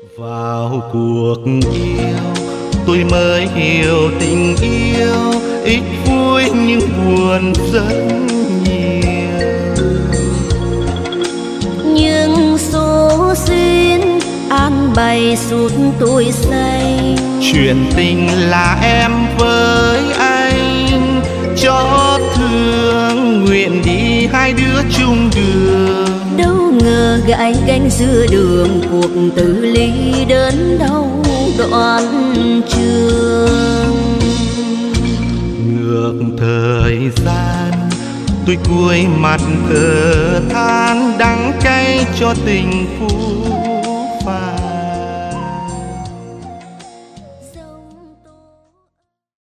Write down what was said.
Vào cuộc yêu tôi mới hiểu tình yêu, ít vui nhưng buồn rất nhiều. Nhưng số duyên an bày suốt tuổi xanh, chuyện tình là em với anh cho thương, nguyện đi hai đứa chung đường. đâu ngờ gãi gánh giữa đường, cuộc tự ly đến đâu đoạn trường. Ngược thời gian tôi cúi mặt thở than, đắng cay cho tình phũ phàng.